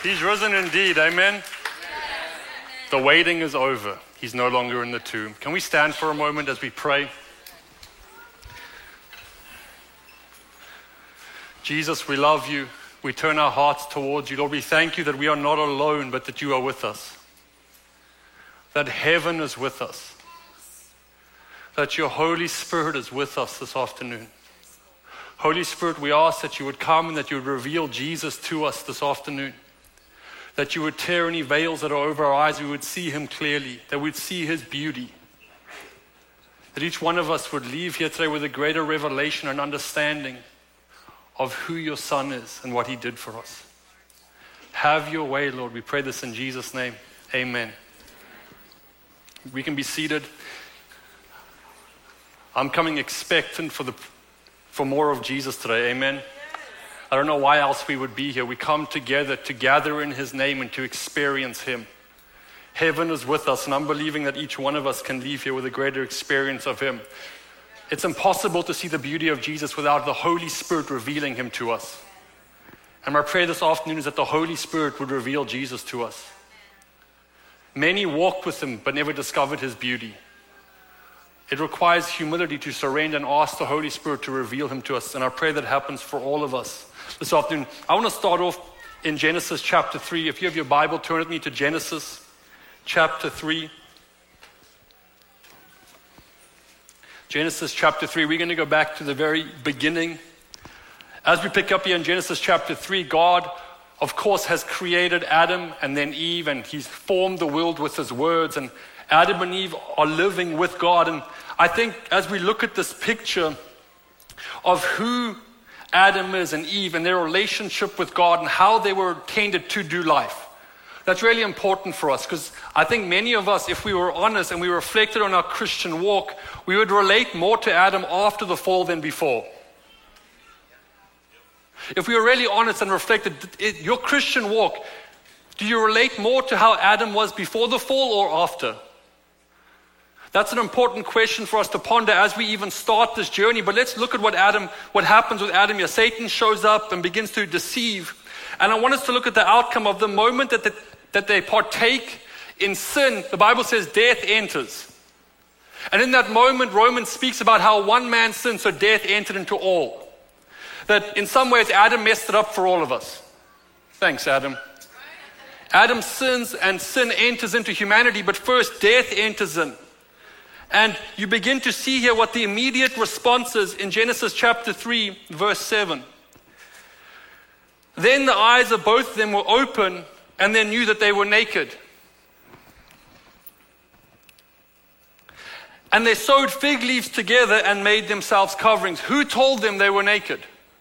He's risen indeed, amen? The waiting is over. He's no longer in the tomb. Can we stand for a moment as we pray? Jesus, we love you. We turn our hearts towards you. Lord, we thank you that we are not alone, but that you are with us. That heaven is with us. That your Holy Spirit is with us this afternoon. Holy Spirit, we ask that you would come and that you would reveal Jesus to us this afternoon. That you would tear any veils that are over our eyes, we would see him clearly, that we'd see his beauty. That each one of us would leave here today with a greater revelation and understanding of who your Son is and what he did for us. Have your way, Lord. We pray this in Jesus' name. Amen. We can be seated. I'm coming expectant for more of Jesus today. Amen. I don't know why else we would be here. We come together to gather in his name and to experience him. Heaven is with us, and I'm believing that each one of us can leave here with a greater experience of him. It's impossible to see the beauty of Jesus without the Holy Spirit revealing him to us. And my prayer this afternoon is that the Holy Spirit would reveal Jesus to us. Many walked with him but never discovered his beauty. It requires humility to surrender and ask the Holy Spirit to reveal him to us. And I pray that happens for all of us this afternoon. I want to start off in Genesis chapter 3. If you have your Bible, turn with me to Genesis chapter 3. Genesis chapter 3. We're going to go back to the very beginning. As we pick up here in Genesis chapter 3, God, of course, has created Adam and then Eve, and he's formed the world with his words, and Adam and Eve are living with God. And I think as we look at this picture of who Adam is and Eve and their relationship with God and how they were intended to do life, that's really important for us, because I think many of us, if we were honest and we reflected on our Christian walk, we would relate more to Adam after the fall than before. If we were really honest and reflected, your Christian walk, do you relate more to how Adam was before the fall or after? That's an important question for us to ponder as we even start this journey. But let's look at what happens with Adam here. Satan shows up and begins to deceive. And I want us to look at the outcome of the moment that they partake in sin. The Bible says death enters. And in that moment, Romans speaks about how one man sinned, so death entered into all. That in some ways, Adam messed it up for all of us. Thanks, Adam. Adam sins and sin enters into humanity, but first death enters in. And you begin to see here what the immediate response is in Genesis chapter 3, verse 7. Then the eyes of both of them were open, and they knew that they were naked. And they sewed fig leaves together and made themselves coverings. Who told them they were naked?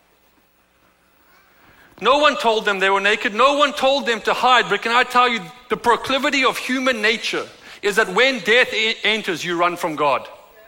No one told them they were naked. No one told them to hide. But can I tell you, the proclivity of human nature is that when death enters, you run from God.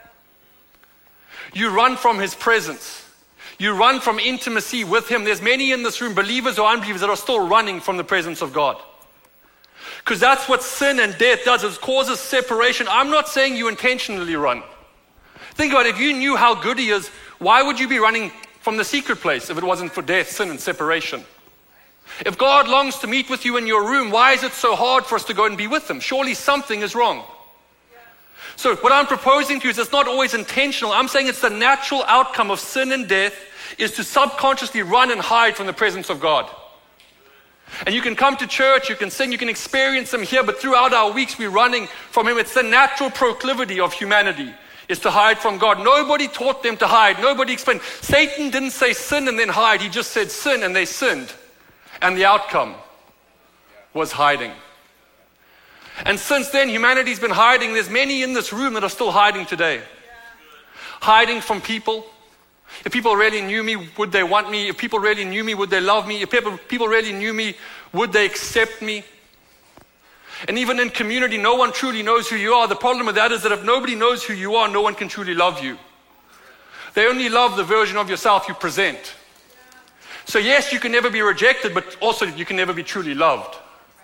You run from his presence. You run from intimacy with him. There's many in this room, believers or unbelievers, that are still running from the presence of God. Because that's what sin and death does. It causes separation. I'm not saying you intentionally run. Think about it. If you knew how good he is, why would you be running from the secret place if it wasn't for death, sin, and separation? If God longs to meet with you in your room, why is it so hard for us to go and be with him? Surely something is wrong. So what I'm proposing to you is it's not always intentional. I'm saying it's the natural outcome of sin and death is to subconsciously run and hide from the presence of God. And you can come to church, you can sing, you can experience him here, but throughout our weeks we're running from him. It's the natural proclivity of humanity, is to hide from God. Nobody taught them to hide. Nobody explained. Satan didn't say sin and then hide. He just said sin and they sinned. And the outcome was hiding. And since then, humanity's been hiding. There's many in this room that are still hiding today. Hiding from people. If people really knew me, would they want me? If people really knew me, would they love me? If people really knew me, would they accept me? And even in community, no one truly knows who you are. The problem with that is that if nobody knows who you are, no one can truly love you. They only love the version of yourself you present. So yes, you can never be rejected, but also you can never be truly loved.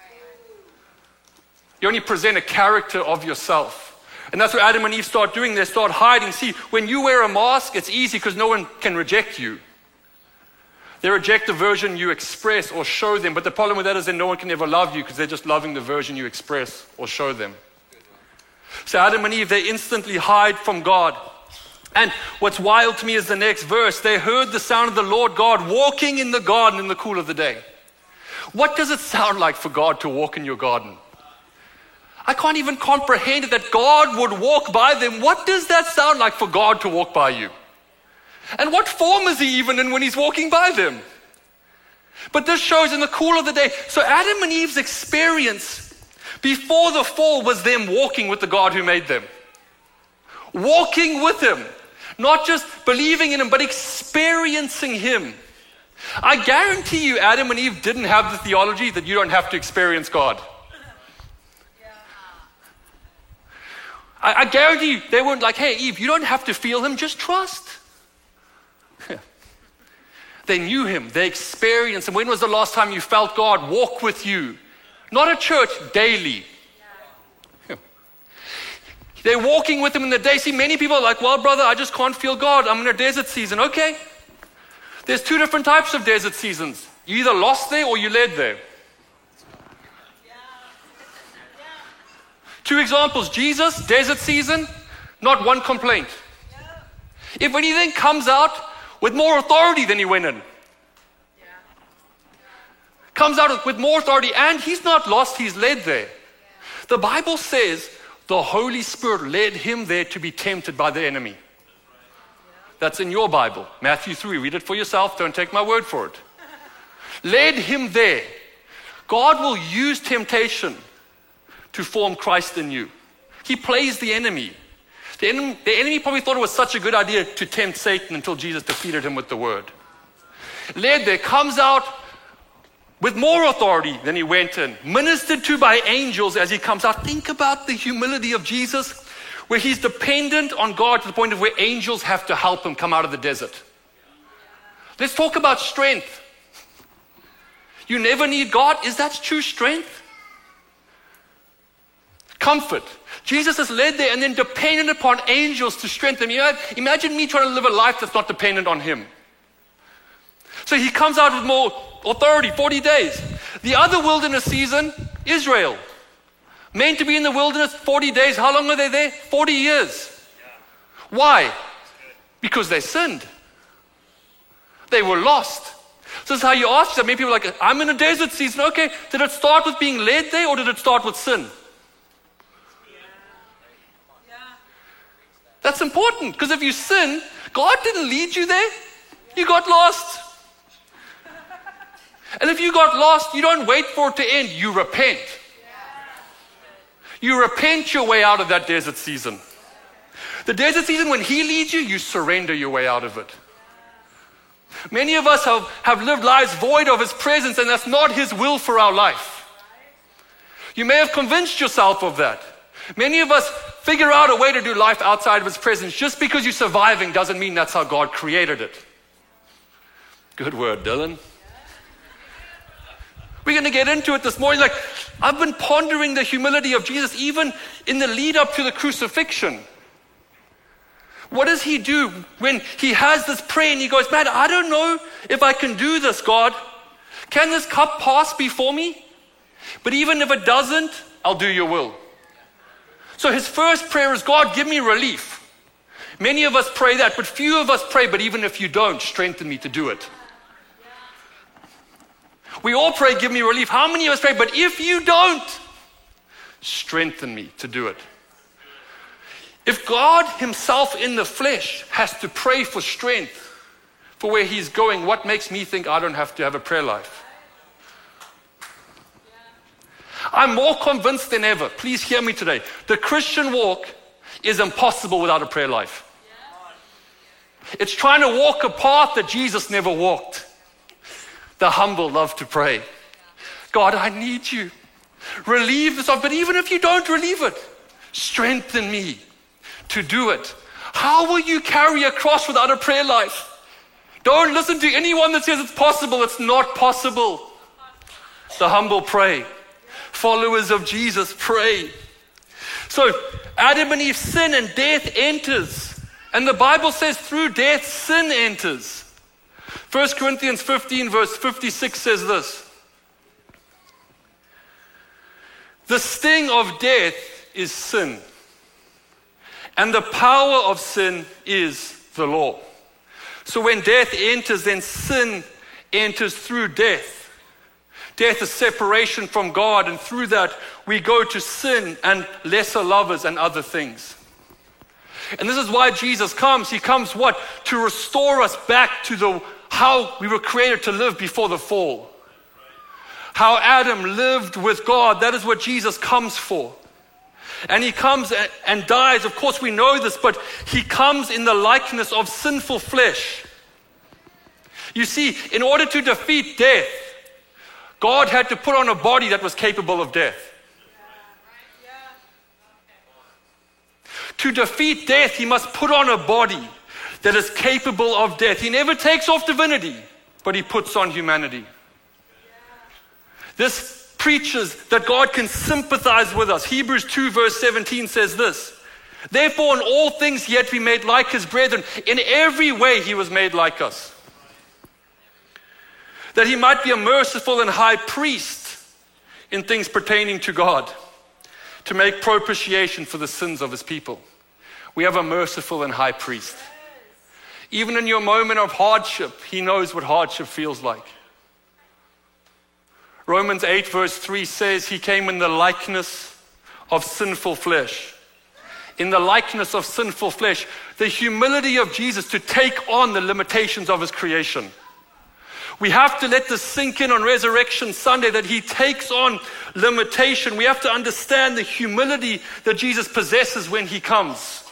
You only present a character of yourself. And that's what Adam and Eve start doing. They start hiding. See, when you wear a mask, it's easy because no one can reject you. They reject the version you express or show them, but the problem with that is then no one can ever love you because they're just loving the version you express or show them. So Adam and Eve, they instantly hide from God. And what's wild to me is the next verse. They heard the sound of the Lord God walking in the garden in the cool of the day. What does it sound like for God to walk in your garden? I can't even comprehend it that God would walk by them. What does that sound like for God to walk by you? And what form is he even in when he's walking by them? But this shows in the cool of the day. So Adam and Eve's experience before the fall was them walking with the God who made them. Walking with him. Not just believing in him, but experiencing him. I guarantee you Adam and Eve didn't have the theology that you don't have to experience God. I guarantee you they weren't like, hey Eve, you don't have to feel him, just trust. They knew him, they experienced him. When was the last time you felt God walk with you? Not at church, daily. They're walking with him in the day. See, many people are like, well, brother, I just can't feel God. I'm in a desert season. Okay. There's two different types of desert seasons. You either lost there or you led there. Two examples. Jesus, desert season, not one complaint. If anything, comes out with more authority than he went in. Comes out with more authority, and he's not lost, he's led there. The Bible says the Holy Spirit led him there to be tempted by the enemy. That's in your Bible, Matthew 3. Read it for yourself, don't take my word for it. Led him there. God will use temptation to form Christ in you. He plays the enemy. The enemy probably thought it was such a good idea to tempt Satan until Jesus defeated him with the word. Led there, comes out with more authority than he went in. Ministered to by angels as he comes out. Think about the humility of Jesus, where he's dependent on God to the point of where angels have to help him come out of the desert. Let's talk about strength. You never need God. Is that true strength? Comfort. Jesus is led there and then dependent upon angels to strengthen him. Imagine me trying to live a life that's not dependent on him. So he comes out with more authority, 40 days. The other wilderness season, Israel. Meant to be in the wilderness 40 days. How long are they there? 40 years. Why? Because they sinned. They were lost. So this is how you ask yourself. Many people are like, I'm in a desert season. Okay, did it start with being led there or did it start with sin? That's important, because if you sin, God didn't lead you there. You got lost. And if you got lost, you don't wait for it to end. You repent. You repent your way out of that desert season. The desert season, when he leads you, you surrender your way out of it. Many of us have lived lives void of his presence, and that's not his will for our life. You may have convinced yourself of that. Many of us figure out a way to do life outside of his presence. Just because you're surviving doesn't mean that's how God created it. Good word, Dylan. We're going to get into it this morning. Like, I've been pondering the humility of Jesus even in the lead up to the crucifixion. What does he do when he has this prayer and he goes, man, I don't know if I can do this, God. Can this cup pass before me? But even if it doesn't, I'll do your will. So his first prayer is, God, give me relief. Many of us pray that, but few of us pray, but even if you don't, strengthen me to do it. We all pray, give me relief. How many of us pray, but if you don't, strengthen me to do it? If God himself in the flesh has to pray for strength for where he's going, what makes me think I don't have to have a prayer life? I'm more convinced than ever, please hear me today, the Christian walk is impossible without a prayer life. It's trying to walk a path that Jesus never walked. The humble love to pray. God, I need you. Relieve this off, but even if you don't relieve it, strengthen me to do it. How will you carry a cross without a prayer life? Don't listen to anyone that says it's possible. It's not possible. The humble pray. Followers of Jesus pray. So Adam and Eve sin and death enters. And the Bible says through death sin enters. 1 Corinthians 15 verse 56 says this. The sting of death is sin, and the power of sin is the law. So when death enters, then sin enters through death. Death is separation from God, and through that we go to sin and lesser lovers and other things. And this is why Jesus comes. He comes what? To restore us back to how we were created to live before the fall. How Adam lived with God. That is what Jesus comes for. And he comes and dies. Of course we know this, but he comes in the likeness of sinful flesh. You see, in order to defeat death, God had to put on a body that was capable of death. To defeat death, he must put on a body that is capable of death. He never takes off divinity, but he puts on humanity. This preaches that God can sympathize with us. Hebrews 2 verse 17 says this. Therefore in all things he had to be made like his brethren. In every way he was made like us. That he might be a merciful and high priest in things pertaining to God, to make propitiation for the sins of his people. We have a merciful and high priest. Even in your moment of hardship, he knows what hardship feels like. Romans 8 verse 3 says he came in the likeness of sinful flesh. In the likeness of sinful flesh, the humility of Jesus to take on the limitations of his creation. We have to let this sink in on Resurrection Sunday that he takes on limitation. We have to understand the humility that Jesus possesses when he comes.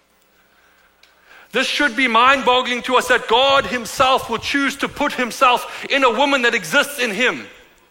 This should be mind-boggling to us that God himself will choose to put himself in a woman that exists in him.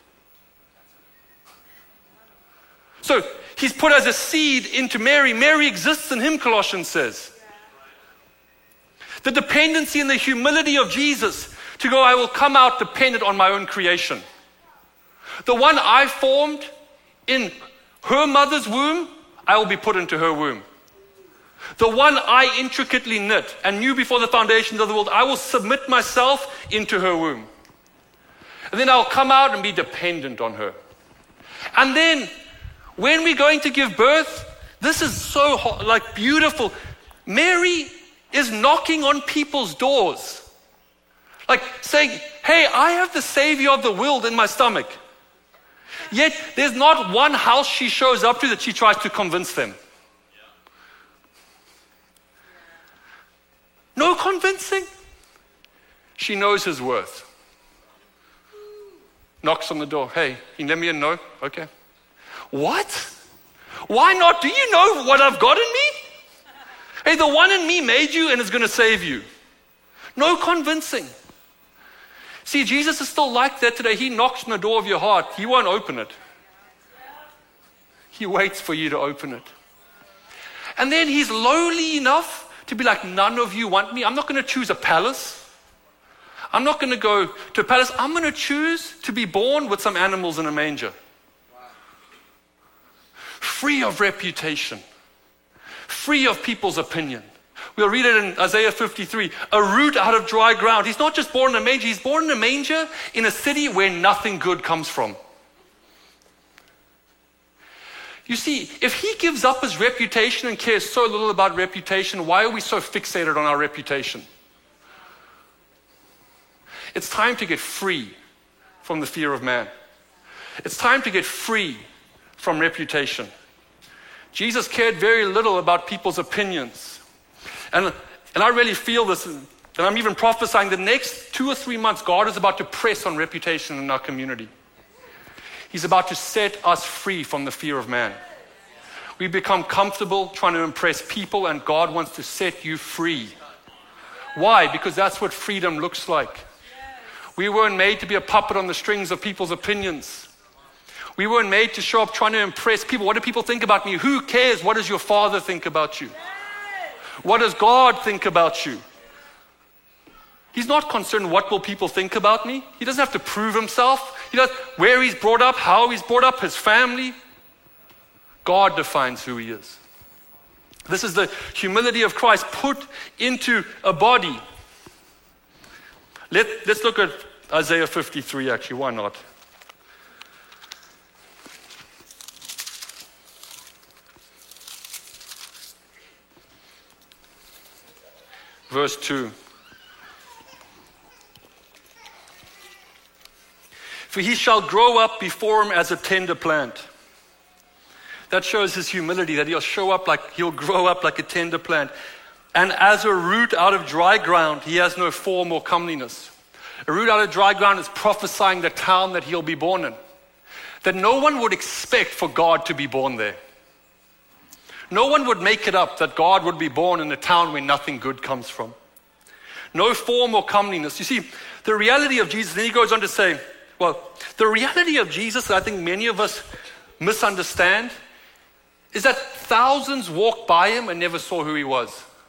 So he's put as a seed into Mary. Mary exists in him, Colossians says. The dependency and the humility of Jesus to go, I will come out dependent on my own creation. The one I formed in her mother's womb, I will be put into her womb. The one I intricately knit and knew before the foundations of the world, I will submit myself into her womb. And then I'll come out and be dependent on her. And then, when we're going to give birth, this is so beautiful. Mary is knocking on people's doors. Like saying, hey, I have the Savior of the world in my stomach. Yet, there's not one house she shows up to that she tries to convince them. No convincing. She knows his worth. Knocks on the door. Hey, you let me in? No? Okay. What? Why not? Do you know what I've got in me? Hey, the one in me made you and is going to save you. No convincing. See, Jesus is still like that today. He knocks on the door of your heart. He won't open it. He waits for you to open it. And then he's lowly enough to be like, none of you want me. I'm not going to choose a palace. I'm not going to go to a palace. I'm going to choose to be born with some animals in a manger. Free of reputation. Free of people's opinion. We'll read it in Isaiah 53. A root out of dry ground. He's not just born in a manger. He's born in a manger in a city where nothing good comes from. You see, if he gives up his reputation and cares so little about reputation, why are we so fixated on our reputation? It's time to get free from the fear of man. It's time to get free from reputation. Jesus cared very little about people's opinions. And I really feel this, and I'm even prophesying the next 2 or 3 months, God is about to press on reputation in our community. He's about to set us free from the fear of man. We become comfortable trying to impress people, and God wants to set you free. Why? Because that's what freedom looks like. We weren't made to be a puppet on the strings of people's opinions. We weren't made to show up trying to impress people. What do people think about me? Who cares? What does your Father think about you? What does God think about you? He's not concerned what will people think about me. He doesn't have to prove himself. He does where he's brought up, how he's brought up, his family. God defines who he is. This is the humility of Christ put into a body. Let's look at Isaiah 53 actually, why not? Verse 2. For he shall grow up before him as a tender plant. That shows his humility, that he'll grow up like a tender plant. And as a root out of dry ground, he has no form or comeliness. A root out of dry ground is prophesying the town that he'll be born in. That no one would expect for God to be born there. No one would make it up that God would be born in a town where nothing good comes from. No form or comeliness. You see, the reality of Jesus, then he goes on to say, the reality of Jesus that I think many of us misunderstand is that thousands walked by him and never saw who he was.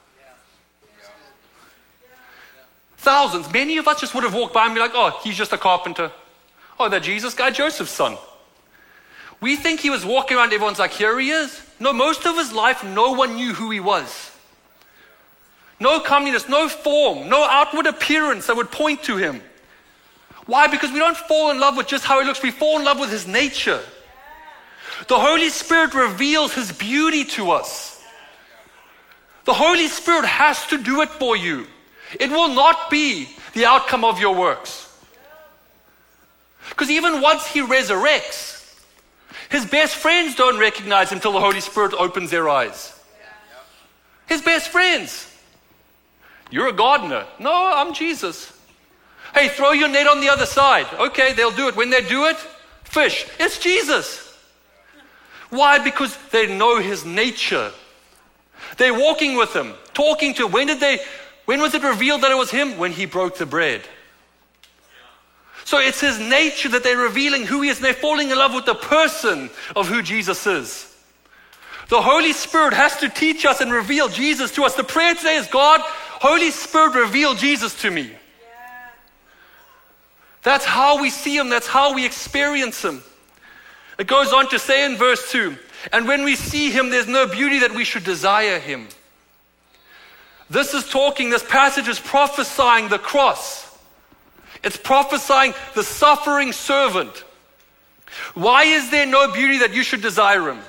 Thousands. Many of us just would have walked by him and be like, oh, he's just a carpenter. Oh, that Jesus guy, Joseph's son. We think he was walking around, everyone's like, here he is. No, most of his life, no one knew who he was. No comeliness, no form, no outward appearance that would point to him. Why? Because we don't fall in love with just how he looks. We fall in love with his nature. The Holy Spirit reveals his beauty to us. The Holy Spirit has to do it for you. It will not be the outcome of your works. Because even once he resurrects, his best friends don't recognize him until the Holy Spirit opens their eyes. His best friends. You're a gardener. No, I'm Jesus. Hey, throw your net on the other side. Okay, they'll do it. When they do it, fish. It's Jesus. Why? Because they know his nature. They're walking with him, talking to him. When was it revealed that it was him? When he broke the bread. So it's his nature that they're revealing who he is. They're falling in love with the person of who Jesus is. The Holy Spirit has to teach us and reveal Jesus to us. The prayer today is, God, Holy Spirit, reveal Jesus to me. That's how we see him. That's how we experience him. It goes on to say in verse 2, and when we see him, there's no beauty that we should desire him. This passage is prophesying the cross. It's prophesying the suffering servant. Why is there no beauty that you should desire him?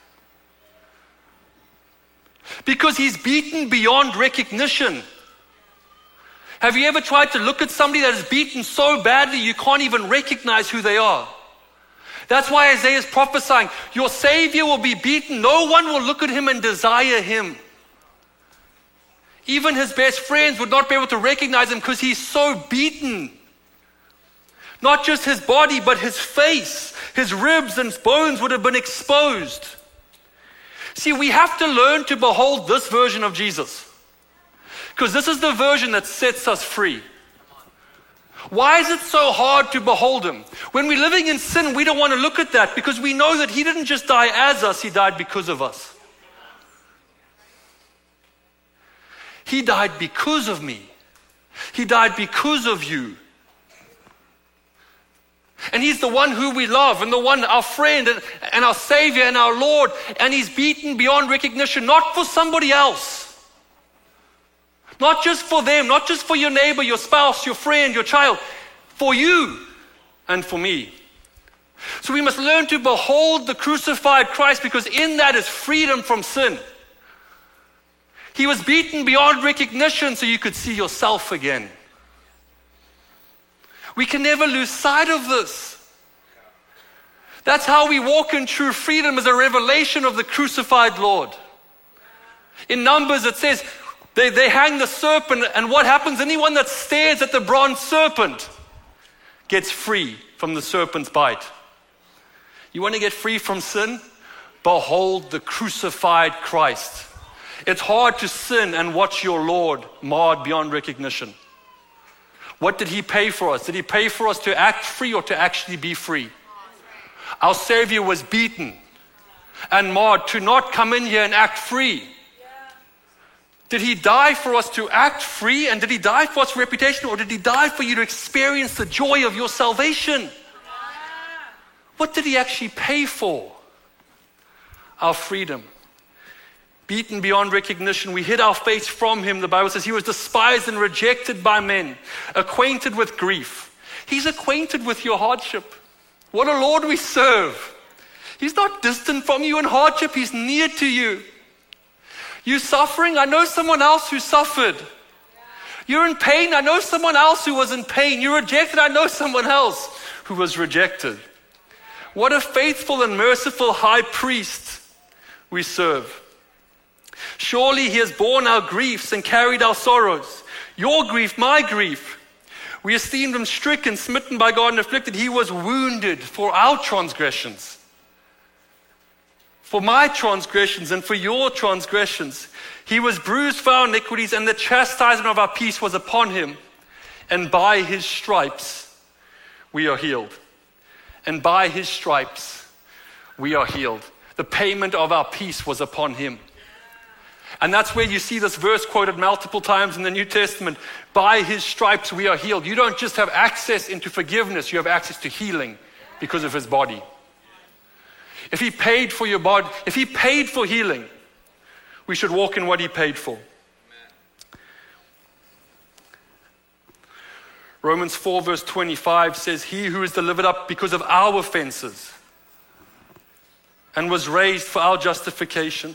Because he's beaten beyond recognition. Have you ever tried to look at somebody that is beaten so badly you can't even recognize who they are? That's why Isaiah is prophesying, your Savior will be beaten. No one will look at him and desire him. Even his best friends would not be able to recognize him because he's so beaten. Not just his body, but his face, his ribs and bones would have been exposed. See, we have to learn to behold this version of Jesus. Because this is the version that sets us free. Why is it so hard to behold him? When we're living in sin, we don't want to look at that because we know that he didn't just die as us, he died because of us. He died because of me. He died because of you. And he's the one who we love and the one, our friend and our Savior and our Lord. And he's beaten beyond recognition, not for somebody else. Not just for them, not just for your neighbor, your spouse, your friend, your child. For you and for me. So we must learn to behold the crucified Christ because in that is freedom from sin. He was beaten beyond recognition so you could see yourself again. We can never lose sight of this. That's how we walk in true freedom, as a revelation of the crucified Lord. In Numbers it says, they hang the serpent, and what happens? Anyone that stares at the bronze serpent gets free from the serpent's bite. You want to get free from sin? Behold the crucified Christ. It's hard to sin and watch your Lord marred beyond recognition. What did he pay for us? Did he pay for us to act free or to actually be free? Our Savior was beaten and marred to not come in here and act free. Did he die for us to act free? And did he die for us for reputation? Or did he die for you to experience the joy of your salvation? What did he actually pay for? Our freedom. beaten beyond recognition. We hid our face from him. The Bible says he was despised and rejected by men, acquainted with grief. He's acquainted with your hardship. What a Lord we serve. He's not distant from you in hardship. He's near to you. You suffering? I know someone else who suffered. You're in pain? I know someone else who was in pain. You're rejected? I know someone else who was rejected. What a faithful and merciful high priest we serve. Surely he has borne our griefs and carried our sorrows. Your grief, my grief. We esteemed him stricken, smitten by God and afflicted. He was wounded for our transgressions. For my transgressions and for your transgressions. He was bruised for our iniquities, and the chastisement of our peace was upon him. And by his stripes we are healed. And by his stripes we are healed. The payment of our peace was upon him. And that's where you see this verse quoted multiple times in the New Testament. By his stripes we are healed. You don't just have access into forgiveness, you have access to healing because of his body. If he paid for your body, if he paid for healing, we should walk in what he paid for. Romans 4 verse 25 says, he who is delivered up because of our offenses and was raised for our justification.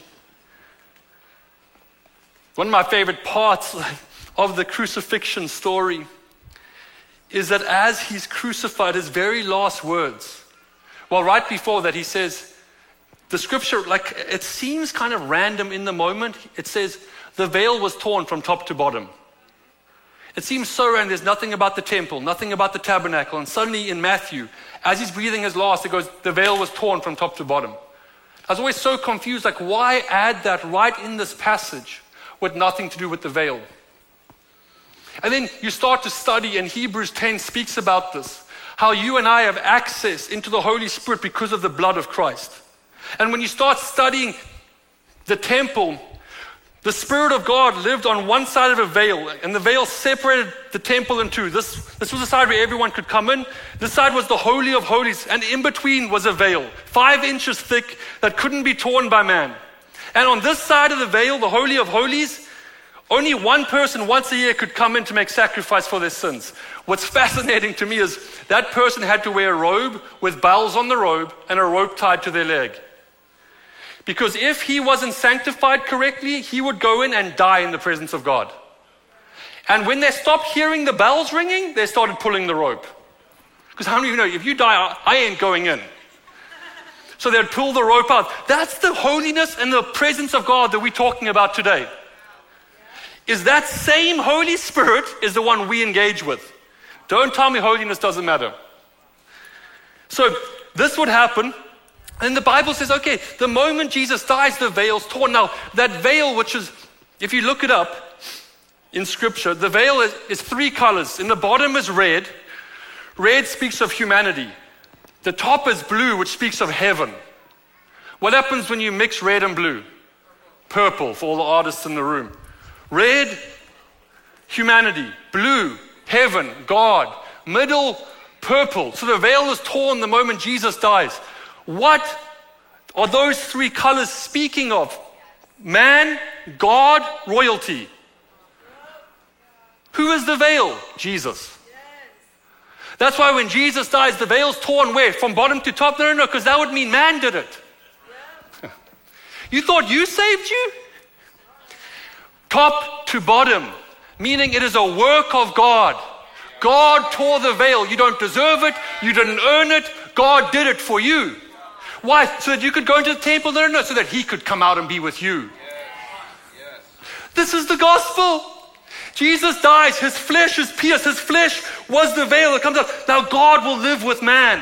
One of my favorite parts of the crucifixion story is that as he's crucified, his very last words, well, right before that, he says, the scripture, like it seems kind of random in the moment. It says, the veil was torn from top to bottom. It seems so random. There's nothing about the temple, nothing about the tabernacle. And suddenly in Matthew, as he's breathing his last, it goes, the veil was torn from top to bottom. I was always so confused, like why add that right in this passage with nothing to do with the veil? And then you start to study, and Hebrews 10 speaks about this, how you and I have access into the Holy Spirit because of the blood of Christ. And when you start studying the temple, the Spirit of God lived on one side of a veil, and the veil separated the temple in two. This was the side where everyone could come in. This side was the Holy of Holies, and in between was a veil, 5 inches thick, that couldn't be torn by man. And on this side of the veil, the Holy of Holies, only one person once a year could come in to make sacrifice for their sins. What's fascinating to me is that person had to wear a robe with bells on the robe and a rope tied to their leg. Because if he wasn't sanctified correctly, he would go in and die in the presence of God. And when they stopped hearing the bells ringing, they started pulling the rope. Because how many of you know, if you die, I ain't going in. So they'd pull the rope out. That's the holiness and the presence of God that we're talking about today. Is that same Holy Spirit is the one we engage with. Don't tell me holiness doesn't matter. So this would happen. And the Bible says, okay, the moment Jesus dies, the veil's torn. Now, that veil, which is, if you look it up in Scripture, the veil is 3 colors. In the bottom is red. Red speaks of humanity. The top is blue, which speaks of heaven. What happens when you mix red and blue? Purple, for all the artists in the room. Red, humanity. Blue, heaven, God. Middle, purple. So the veil is torn the moment Jesus dies. What are those 3 colors speaking of? Man, God, royalty. Who is the veil? Jesus. That's why when Jesus dies, the veil's torn where? From bottom to top? No, because that would mean man did it. You thought you saved you? Top to bottom, meaning it is a work of God. God tore the veil. You don't deserve it. You didn't earn it. God did it for you. Why? So that you could go into the temple? No, so that he could come out and be with you. Yes. This is the gospel. Jesus dies. His flesh is pierced. His flesh was the veil that comes out. Now God will live with man.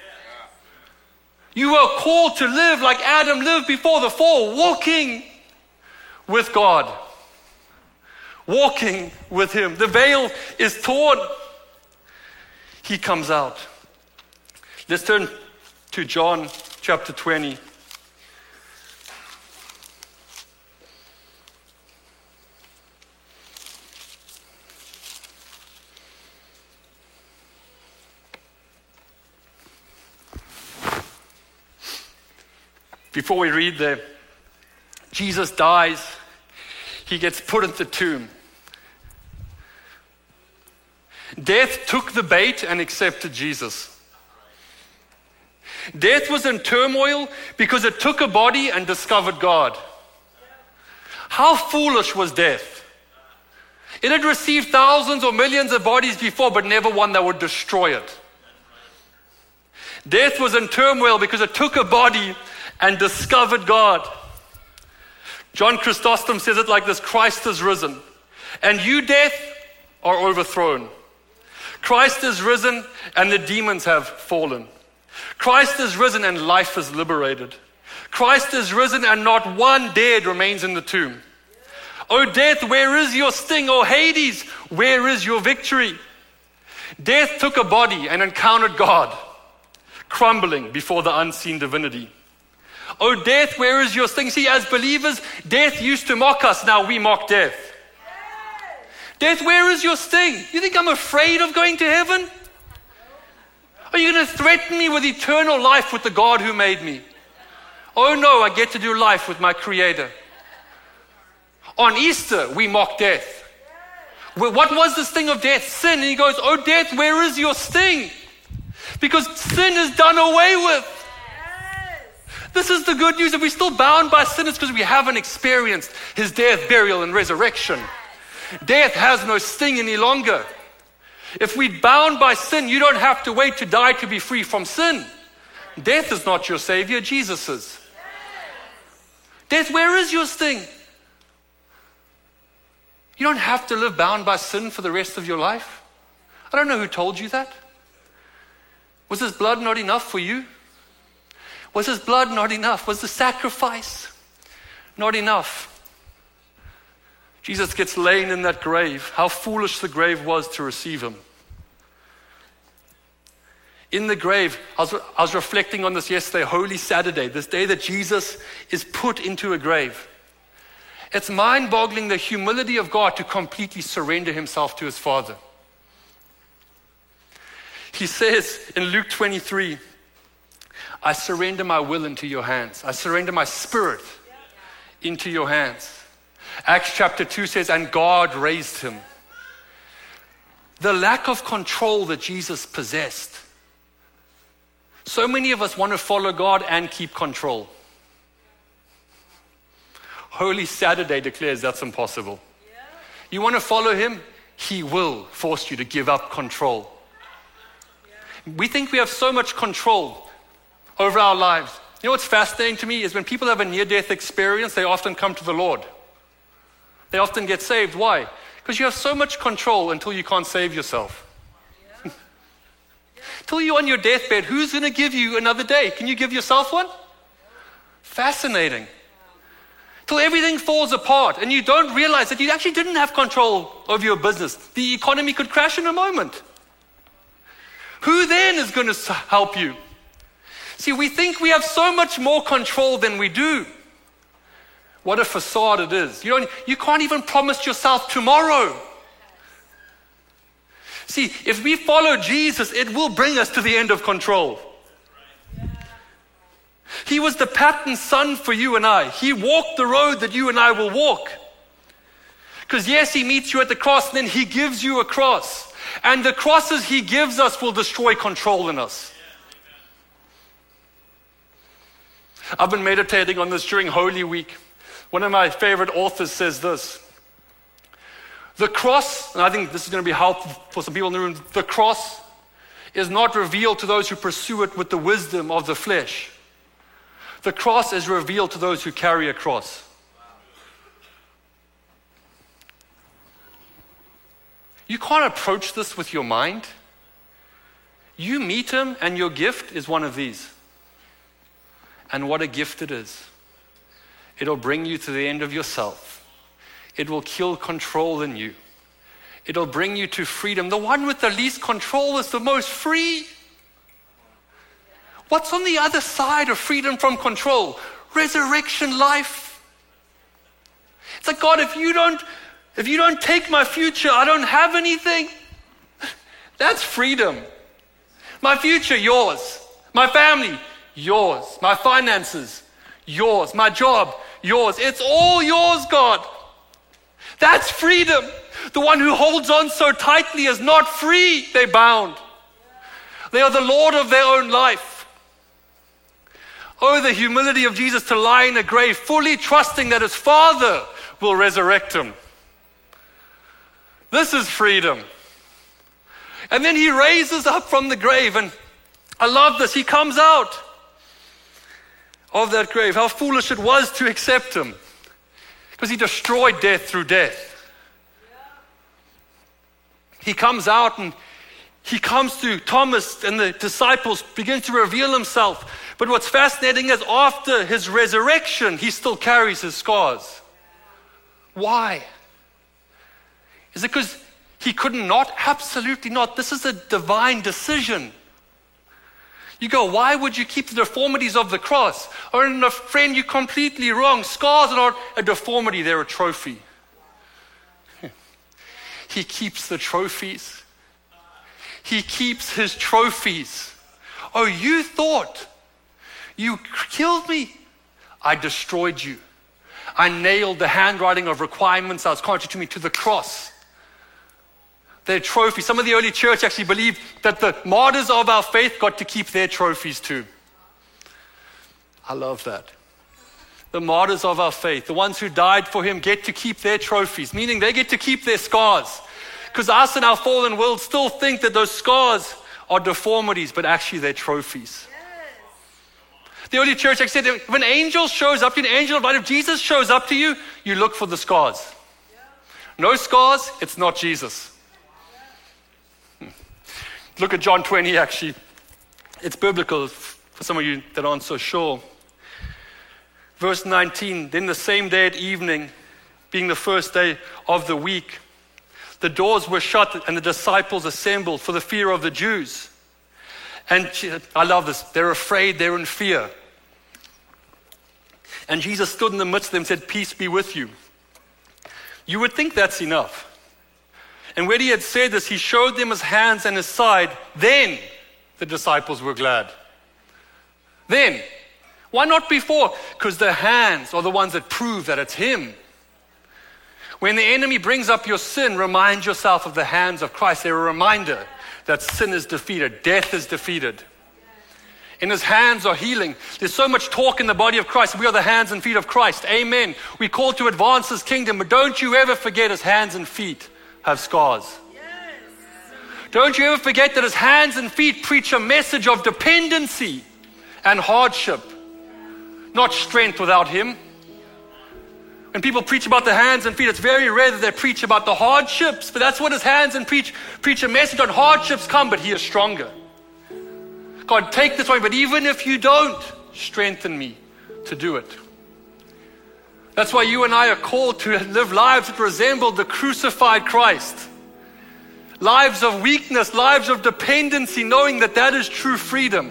You are called to live like Adam lived before the fall, walking with God. Walking with him. The veil is torn. He comes out. Let's turn to John chapter 20. Before we read there, Jesus dies. He gets put into the tomb. Death took the bait and accepted Jesus. Death was in turmoil because it took a body and discovered God. How foolish was death? It had received thousands or millions of bodies before, but never one that would destroy it. Death was in turmoil because it took a body and discovered God. John Chrysostom says it like this: Christ is risen, and you, death, are overthrown. Christ is risen, and the demons have fallen. Christ is risen, and life is liberated. Christ is risen, and not one dead remains in the tomb. O death, where is your sting? O Hades, where is your victory? Death took a body and encountered God, crumbling before the unseen divinity. O death, where is your sting? See, as believers, death used to mock us. Now we mock death. Death, where is your sting? You think I'm afraid of going to heaven? Are you going to threaten me with eternal life with the God who made me? Oh no, I get to do life with my Creator. On Easter, we mock death. What was the sting of death? Sin. And he goes, oh death, where is your sting? Because sin is done away with. This is the good news. If we're still bound by sin, it's because we haven't experienced his death, burial, and resurrection. Death has no sting any longer. If we're bound by sin, you don't have to wait to die to be free from sin. Death is not your savior, Jesus is. Death, where is your sting? You don't have to live bound by sin for the rest of your life. I don't know who told you that. Was his blood not enough for you? Was his blood not enough? Was the sacrifice not enough? Jesus gets laid in that grave. How foolish the grave was to receive him. In the grave, I was reflecting on this yesterday, Holy Saturday, this day that Jesus is put into a grave. It's mind-boggling the humility of God to completely surrender himself to his Father. He says in Luke 23, I surrender my will into your hands. I surrender my spirit into your hands. Acts chapter 2 says, and God raised him. The lack of control that Jesus possessed. So many of us want to follow God and keep control. Holy Saturday declares that's impossible. You want to follow him? He will force you to give up control. We think we have so much control over our lives. You know what's fascinating to me is when people have a near-death experience, they often come to the Lord. They often get saved. Why? Because you have so much control until you can't save yourself. Till you're on your deathbed, who's going to give you another day? Can you give yourself one? Fascinating. Till everything falls apart and you don't realize that you actually didn't have control over your business. The economy could crash in a moment. Who then is going to help you? See, we think we have so much more control than we do. What a facade it is. You can't even promise yourself tomorrow. See, if we follow Jesus, it will bring us to the end of control. He was the pattern son for you and I. He walked the road that you and I will walk. Because yes, he meets you at the cross, and then he gives you a cross. And the crosses he gives us will destroy control in us. I've been meditating on this during Holy Week. One of my favorite authors says this. The cross, and I think this is going to be helpful for some people in the room, the cross is not revealed to those who pursue it with the wisdom of the flesh. The cross is revealed to those who carry a cross. You can't approach this with your mind. You meet him and your gift is one of these. And what a gift it is. It'll bring you to the end of yourself. It will kill control in you. It'll bring you to freedom. The one with the least control is the most free. What's on the other side of freedom from control? Resurrection life. It's like, God, if you don't take my future, I don't have anything. That's freedom. My future, yours. My family, yours. My finances, yours. My job, yours. It's all yours, God. That's freedom. The one who holds on so tightly is not free. They're bound. They are the Lord of their own life. Oh, the humility of Jesus to lie in a grave, fully trusting that his Father will resurrect him. This is freedom. And then he raises up from the grave, and I love this. He comes out of that grave. How foolish it was to accept him, because he destroyed death through death. He comes out and he comes to Thomas and the disciples, begins to reveal himself. But what's fascinating is after his resurrection, he still carries his scars. Why? Is it because he could not? Absolutely not. This is a divine decision. You go, why would you keep the deformities of the cross? Oh, no, friend, you're completely wrong. Scars are not a deformity, they're a trophy. He keeps the trophies. He keeps his trophies. Oh, you thought you killed me? I destroyed you. I nailed the handwriting of requirements that was contrary to me to the cross. Their trophies. Some of the early church actually believed that the martyrs of our faith got to keep their trophies too. I love that. The martyrs of our faith, the ones who died for him, get to keep their trophies, meaning they get to keep their scars. Because us in our fallen world still think that those scars are deformities, but actually they're trophies. Yes. The early church actually said, if an angel shows up to you, an angel of light, if Jesus shows up to you, you look for the scars. Yeah. No scars, it's not Jesus. Yeah. Look at John 20 actually. It's biblical for some of you that aren't so sure. Verse 19, then the same day at evening, being the first day of the week, the doors were shut and the disciples assembled for the fear of the Jews. And I love this. They're afraid, they're in fear. And Jesus stood in the midst of them and said, peace be with you. You would think that's enough. And when he had said this, he showed them his hands and his side. Then the disciples were glad. Then. Why not before? Because the hands are the ones that prove that it's him. When the enemy brings up your sin, remind yourself of the hands of Christ. They're a reminder that sin is defeated, death is defeated. In his hands are healing. There's so much talk in the body of Christ. We are the hands and feet of Christ. Amen. We're called to advance his kingdom, but don't you ever forget his hands and feet have scars. Yes. Don't you ever forget that his hands and feet preach a message of dependency and hardship, not strength without him. When people preach about the hands and feet, it's very rare that they preach about the hardships, but that's what his hands and preach a message on hardships come, but he is stronger. God, take this way, but even if you don't, strengthen me to do it. That's why you and I are called to live lives that resemble the crucified Christ. Lives of weakness, lives of dependency, knowing that that is true freedom.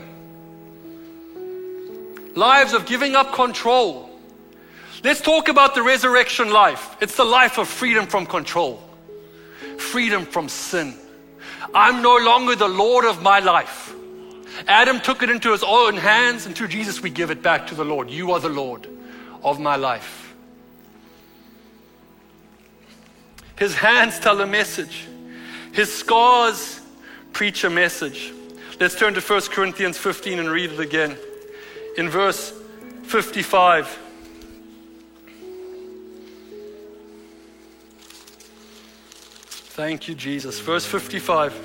Lives of giving up control. Let's talk about the resurrection life. It's the life of freedom from control. Freedom from sin. I'm no longer the Lord of my life. Adam took it into his own hands, and through Jesus we give it back to the Lord. You are the Lord of my life. His hands tell a message. His scars preach a message. Let's turn to 1 Corinthians 15 and read it again. In verse 55. Thank you, Jesus. Verse 55.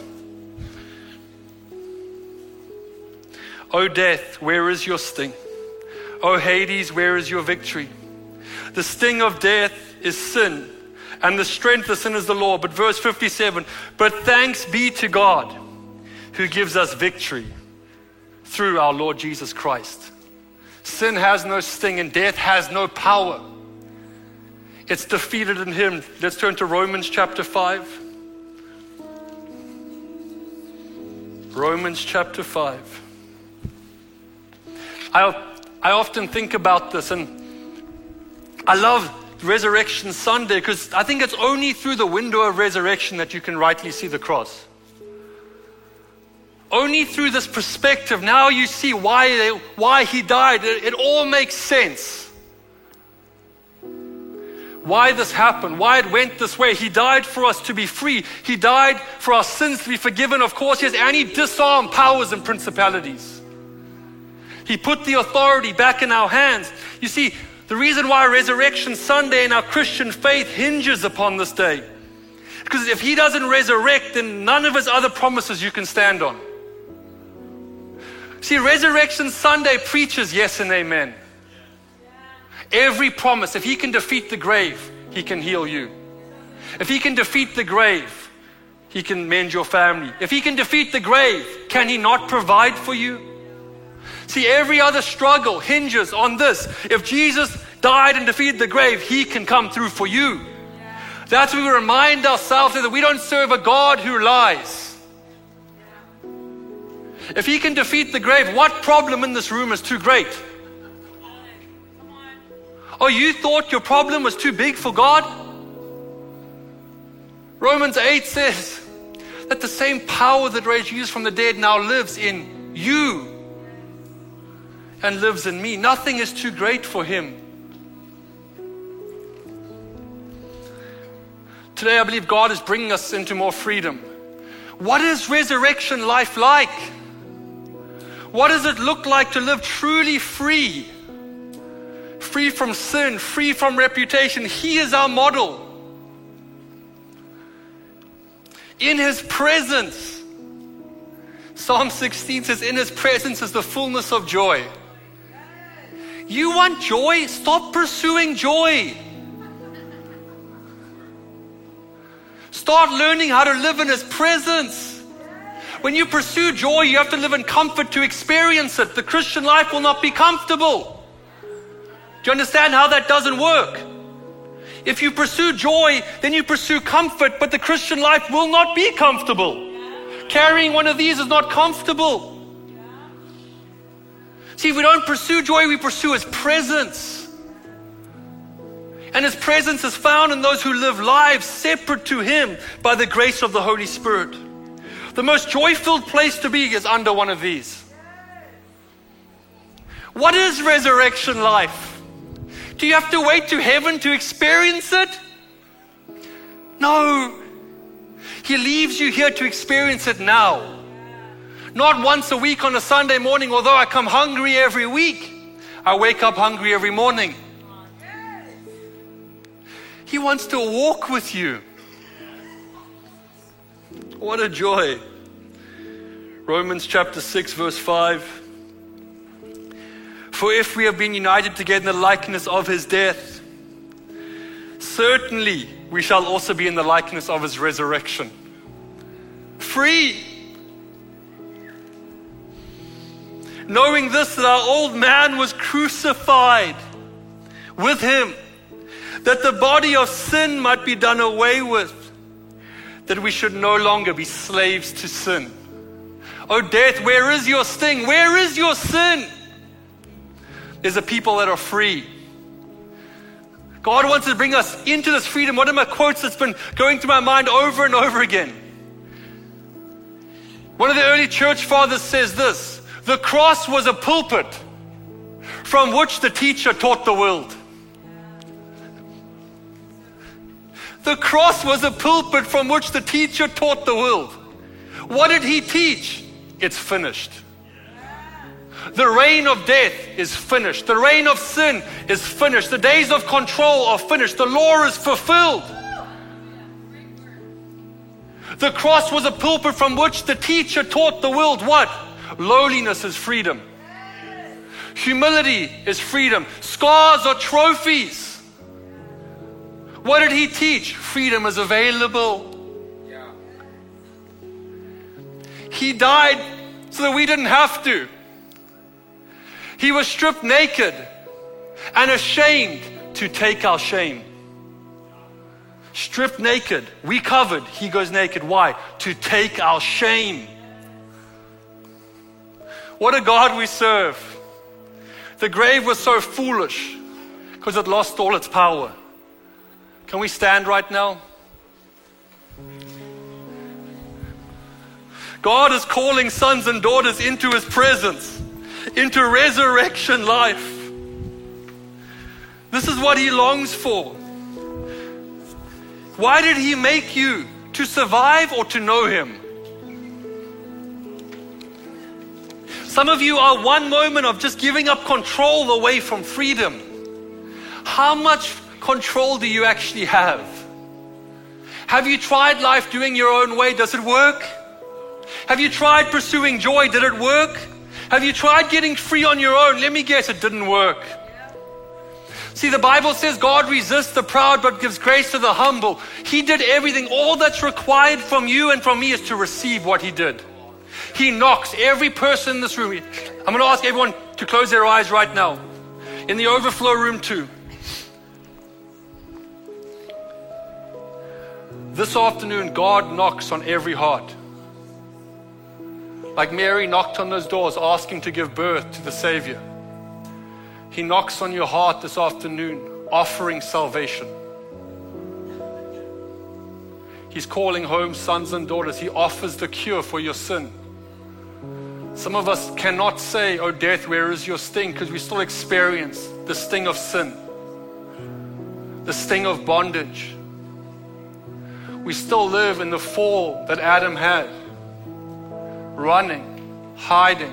O death, where is your sting? O Hades, where is your victory? The sting of death is sin, and the strength of sin is the law. But verse 57, but thanks be to God who gives us victory through our Lord Jesus Christ. Sin has no sting and death has no power. It's defeated in him. Let's turn to Romans chapter 5. Romans chapter 5. I often think about this, and I love Resurrection Sunday because I think it's only through the window of resurrection that you can rightly see the cross. Only through this perspective, now you see why he died. It all makes sense. why this happened, why it went this way. He died for us to be free. He died for our sins to be forgiven, of course, yes, and he disarmed powers and principalities. He put the authority back in our hands. You see, the reason why Resurrection Sunday and our Christian faith hinges upon this day, because if he doesn't resurrect, then none of his other promises you can stand on. See, Resurrection Sunday preaches yes and amen. Every promise. If he can defeat the grave, he can heal you. If he can defeat the grave, he can mend your family. If he can defeat the grave, can he not provide for you? See, every other struggle hinges on this. If Jesus died and defeated the grave, he can come through for you. That's when we remind ourselves that we don't serve a God who lies. If he can defeat the grave, what problem in this room is too great? Oh, you thought your problem was too big for God? Romans 8 says that the same power that raised Jesus from the dead now lives in you and lives in me. Nothing is too great for him. Today I believe God is bringing us into more freedom. What is resurrection life like? What does it look like to live truly free? Free from sin, free from reputation. He is our model. In his presence, Psalm 16 says, in his presence is the fullness of joy. You want joy? Stop pursuing joy. Start learning how to live in his presence. When you pursue joy, you have to live in comfort to experience it. The Christian life will not be comfortable. Do you understand how that doesn't work? If you pursue joy, then you pursue comfort, but the Christian life will not be comfortable. Carrying one of these is not comfortable. See, if we don't pursue joy, we pursue his presence. And his presence is found in those who live lives separate to him by the grace of the Holy Spirit. The most joy-filled place to be is under one of these. What is resurrection life? Do you have to wait to heaven to experience it? No. He leaves you here to experience it now. Not once a week on a Sunday morning, although I come hungry every week. I wake up hungry every morning. He wants to walk with you. What a joy. Romans chapter 6 verse 5. For if we have been united together in the likeness of his death, certainly we shall also be in the likeness of his resurrection. Free. Knowing this, that our old man was crucified with him, that the body of sin might be done away with, that we should no longer be slaves to sin. Oh death, where is your sting? Where is your sin? There's a people that are free. God wants to bring us into this freedom. One of my quotes that's been going through my mind over and over again. One of the early church fathers says this: the cross was a pulpit from which the teacher taught the world. The cross was a pulpit from which the teacher taught the world. What did he teach? It's finished. The reign of death is finished. The reign of sin is finished. The days of control are finished. The law is fulfilled. The cross was a pulpit from which the teacher taught the world what? Lowliness is freedom. Humility is freedom. Scars are trophies. What did he teach? Freedom is available. He died so that we didn't have to. He was stripped naked and ashamed to take our shame. Stripped naked, we covered, he goes naked. Why? To take our shame. What a God we serve. The grave was so foolish because it lost all its power. Can we stand right now? God is calling sons and daughters into his presence, into resurrection life. This is what he longs for. Why did he make you? To survive or to know him? Some of you are one moment of just giving up control away from freedom. How much control do you actually have? Have you tried life doing your own way? Does it work? Have you tried pursuing joy? Did it work? Have you tried getting free on your own? Let me guess, it didn't work. See, the Bible says God resists the proud but gives grace to the humble. He did everything. All that's required from you and from me is to receive what he did. He knocks every person in this room. I'm going to ask everyone to close their eyes right now. In the overflow room too. This afternoon, God knocks on every heart. Like Mary knocked on those doors asking to give birth to the Savior. He knocks on your heart this afternoon, offering salvation. He's calling home sons and daughters. He offers the cure for your sin. Some of us cannot say, "Oh death, where is your sting?" because we still experience the sting of sin, the sting of bondage. We still live in the fall that Adam had, running, hiding,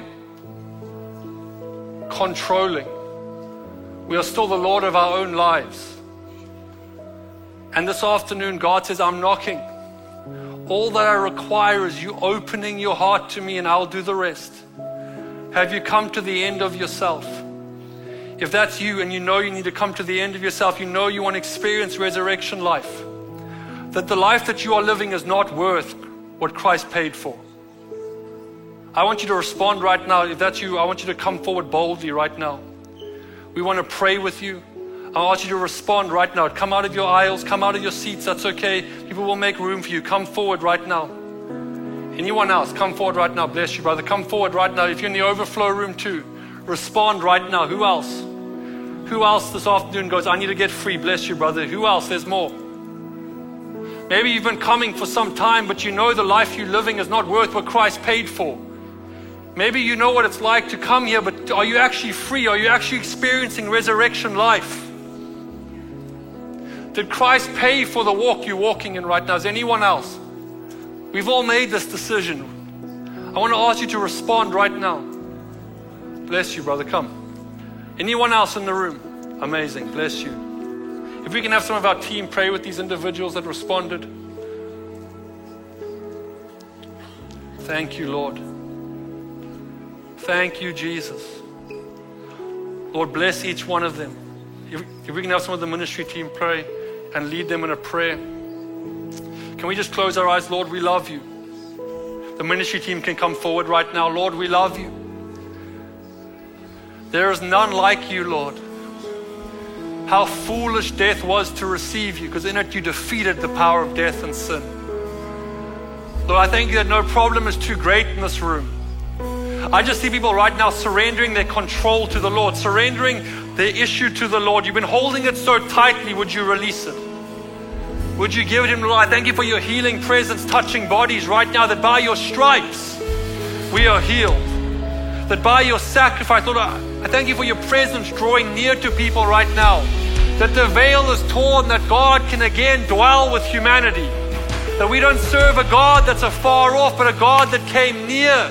controlling. We are still the Lord of our own lives. And this afternoon, God says, "I'm knocking. All that I require is you opening your heart to me and I'll do the rest." Have you come to the end of yourself? If that's you and you know you need to come to the end of yourself, you know you want to experience resurrection life, that the life that you are living is not worth what Christ paid for. I want you to respond right now. If that's you, I want you to come forward boldly right now. We want to pray with you. I want you to respond right now. Come out of your aisles, come out of your seats. That's okay. People will make room for you. Come forward right now. Anyone else, come forward right now. Bless you, brother. Come forward right now. If you're in the overflow room too, respond right now. Who else? Who else this afternoon goes, "I need to get free"? Bless you, brother. Who else? There's more. Maybe you've been coming for some time, but you know the life you're living is not worth what Christ paid for. Maybe you know what it's like to come here, but are you actually free? Are you actually experiencing resurrection life? Did Christ pay for the walk you're walking in right now? Is anyone else? We've all made this decision. I want to ask you to respond right now. Bless you, brother. Come. Anyone else in the room? Amazing. Bless you. If we can have some of our team pray with these individuals that responded. Thank you, Lord. Thank you, Jesus. Lord, bless each one of them. If we can have some of the ministry team pray and lead them in a prayer. Can we just close our eyes? Lord, we love you. The ministry team can come forward right now. Lord, we love you. There is none like you, Lord. How foolish death was to receive you, because in it you defeated the power of death and sin. Lord, I thank you that no problem is too great in this room. I just see people right now surrendering their control to the Lord, surrendering their issue to the Lord. You've been holding it so tightly. Would you release it? Would you give it Him, Lord? I thank you for your healing presence touching bodies right now, that by your stripes we are healed. That by your sacrifice, Lord, I thank you for your presence drawing near to people right now. That the veil is torn, that God can again dwell with humanity. That we don't serve a God that's afar off, but a God that came near.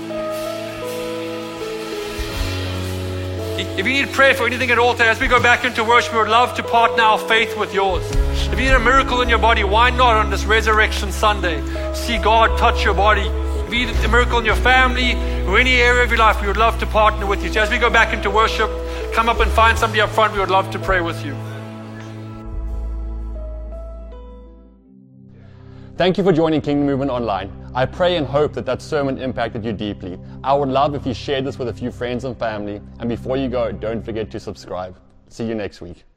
If you need prayer for anything at all today, as we go back into worship, we would love to partner our faith with yours. If you need a miracle in your body, why not on this Resurrection Sunday? See God touch your body. If you need a miracle in your family or any area of your life, we would love to partner with you. So as we go back into worship, come up and find somebody up front. We would love to pray with you. Thank you for joining Kingdom Movement Online. I pray and hope that sermon impacted you deeply. I would love if you shared this with a few friends and family. And before you go, don't forget to subscribe. See you next week.